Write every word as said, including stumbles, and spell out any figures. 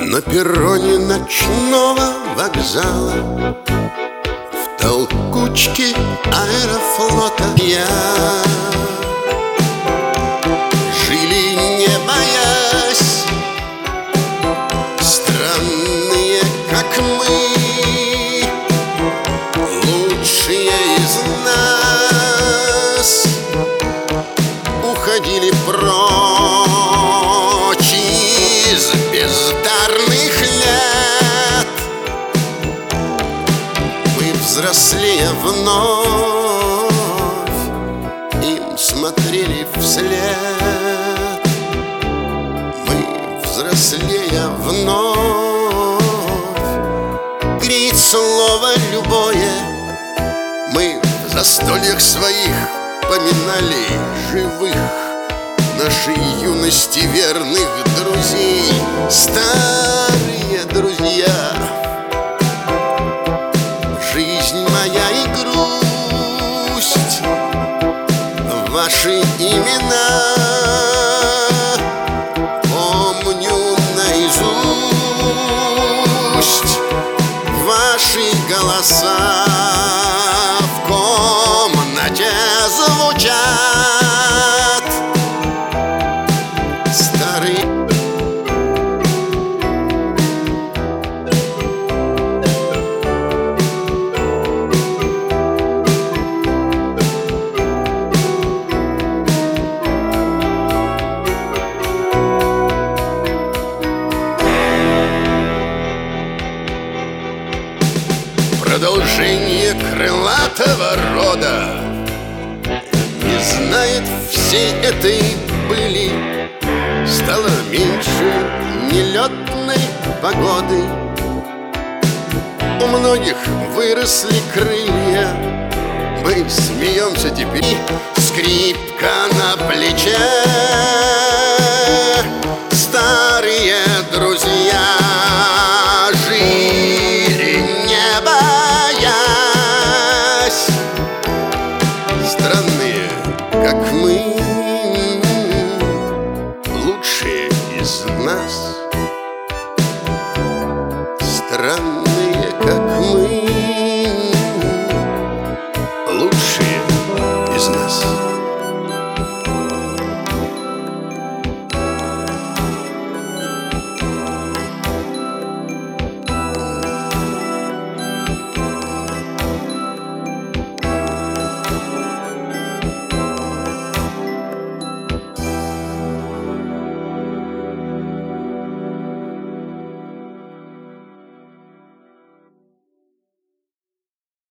На перроне ночного вокзала, в толкучке аэрофлота я. Жили, не боясь, странные, как мы, лучшие из нас уходили прочь из бездарных лет. Мы, взрослея вновь, им смотрели вслед. Мы, взрослея вновь, греет слово любое. Мы в застольях своих поминали живых, нашей юности верных друзей. Старые друзья, жизнь моя и грусть, ваши имена помню наизусть, ваши голоса в комнате звучат. Старый продолжение крылатого рода не знает всей этой пыли. Стало меньше нелетной погоды, у многих выросли крылья. Мы смеемся теперь, скрипка на плече.